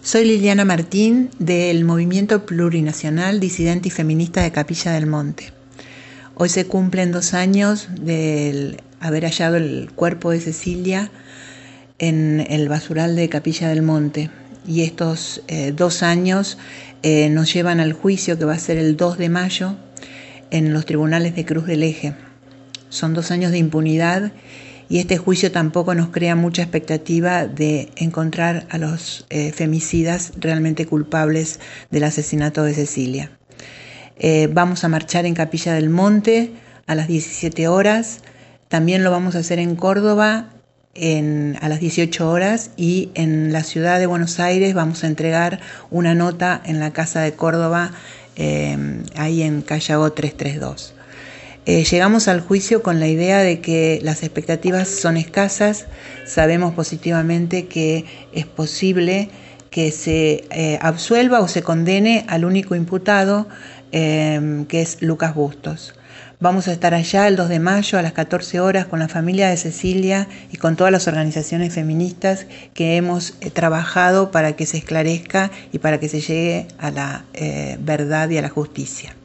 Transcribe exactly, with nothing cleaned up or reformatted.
Soy Liliana Martín del Movimiento Plurinacional Disidente y Feminista de Capilla del Monte. Hoy se cumplen dos años de haber hallado el cuerpo de Cecilia en el basural de Capilla del Monte. Y estos eh, dos años eh, nos llevan al juicio que va a ser el dos de mayo en los tribunales de Cruz del Eje. Son dos años de impunidad y este juicio tampoco nos crea mucha expectativa de encontrar a los eh, femicidas realmente culpables del asesinato de Cecilia. Eh, vamos a marchar en Capilla del Monte a las diecisiete horas, también lo vamos a hacer en Córdoba en, a las dieciocho horas, y en la ciudad de Buenos Aires vamos a entregar una nota en la Casa de Córdoba, eh, ahí en Callao trescientos treinta y dos. Eh, llegamos al juicio con la idea de que las expectativas son escasas. Sabemos positivamente que es posible que se eh, absuelva o se condene al único imputado, eh, que es Lucas Bustos. Vamos a estar allá el dos de mayo a las catorce horas con la familia de Cecilia y con todas las organizaciones feministas que hemos eh, trabajado para que se esclarezca y para que se llegue a la eh, verdad y a la justicia.